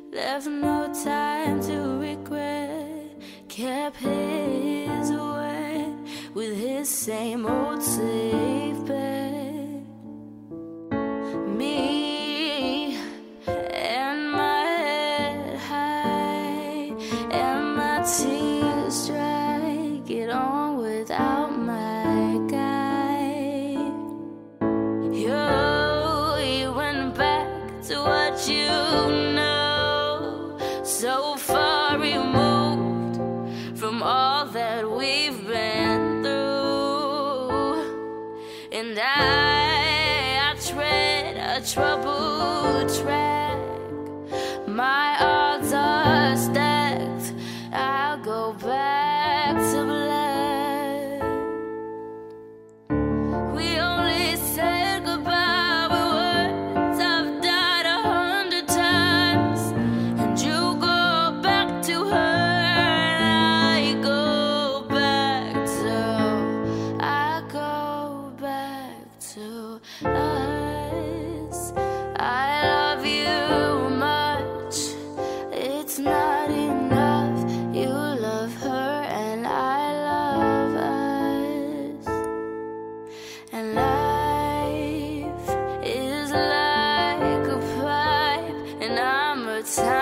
left no time to regret. Kept his way with his same old safe bet. Me and my head high and my tears dry, get on without my guy. You went back to what you know, so far removed from all that we've been through. And I tread a troubled track. My odds are stacked. I'll go back to black. We only said goodbye with words I've died 100 times. And you go back to her, and I go back to us. I love you much, it's not enough. You love her and I love us. And life is like a pipe, and I'm a time